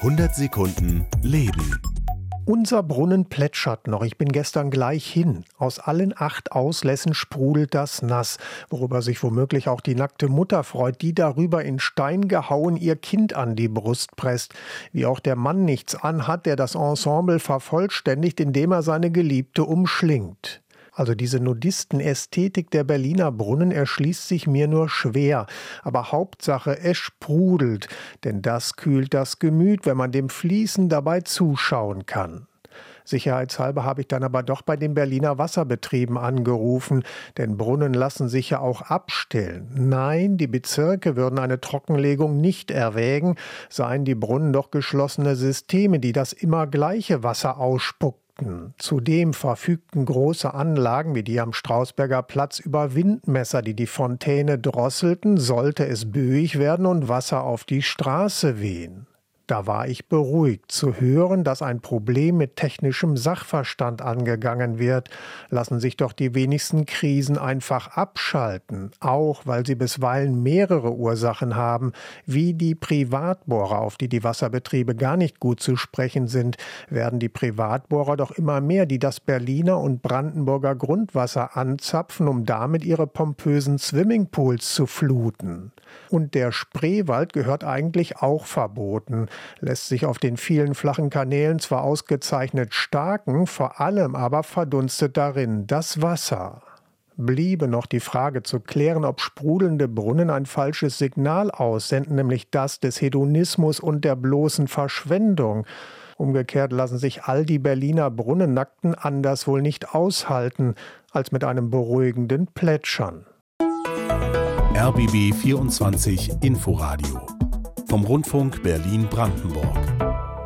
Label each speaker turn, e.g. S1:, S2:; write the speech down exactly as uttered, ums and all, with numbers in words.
S1: hundert Sekunden Leben.
S2: Unser Brunnen plätschert noch. Ich bin gestern gleich hin. Aus allen acht Auslässen sprudelt das nass, worüber sich womöglich auch die nackte Mutter freut, die darüber in Stein gehauen ihr Kind an die Brust presst. Wie auch der Mann nichts anhat, der das Ensemble vervollständigt, indem er seine Geliebte umschlingt. Also diese Nudistenästhetik der Berliner Brunnen erschließt sich mir nur schwer. Aber Hauptsache, es sprudelt, denn das kühlt das Gemüt, wenn man dem Fließen dabei zuschauen kann. Sicherheitshalber habe ich dann aber doch bei den Berliner Wasserbetrieben angerufen, denn Brunnen lassen sich ja auch abstellen. Nein, die Bezirke würden eine Trockenlegung nicht erwägen, seien die Brunnen doch geschlossene Systeme, die das immer gleiche Wasser ausspucken. Zudem verfügten große Anlagen wie die am Strausberger Platz über Windmesser, die die Fontäne drosselten, sollte es böig werden und Wasser auf die Straße wehen. Da war ich beruhigt zu hören, dass ein Problem mit technischem Sachverstand angegangen wird. Lassen sich doch die wenigsten Krisen einfach abschalten, auch weil sie bisweilen mehrere Ursachen haben, wie die Privatbohrer, auf die die Wasserbetriebe gar nicht gut zu sprechen sind, werden die Privatbohrer doch immer mehr, die das Berliner und Brandenburger Grundwasser anzapfen, um damit ihre pompösen Swimmingpools zu fluten. Und der Spreewald gehört eigentlich auch verboten. Lässt sich auf den vielen flachen Kanälen zwar ausgezeichnet starken, vor allem aber verdunstet darin das Wasser. Bliebe noch die Frage zu klären, ob sprudelnde Brunnen ein falsches Signal aussenden, nämlich das des Hedonismus und der bloßen Verschwendung. Umgekehrt lassen sich all die Berliner Brunnennackten anders wohl nicht aushalten, als mit einem beruhigenden Plätschern.
S1: R B B vierundzwanzig Inforadio vom Rundfunk Berlin-Brandenburg.